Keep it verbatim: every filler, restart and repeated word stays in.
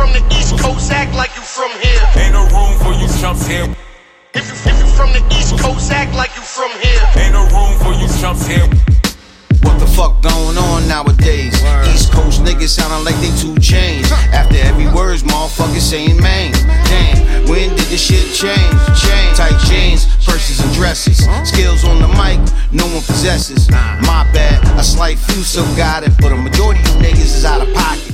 from the East Coast, act like you from here. Ain't no room for you chumps here. If you, if you from the East Coast, act like you from here. Ain't no room for you chumps here. What the fuck going on nowadays? Word. East Coast niggas sounding like they two chains. After every word's motherfuckers saying man. Damn, when did this shit change? Change. Tight jeans, purses and dresses. Skills on the mic, no one possesses. My bad, a slight few still got it, but a majority of niggas is out of pocket.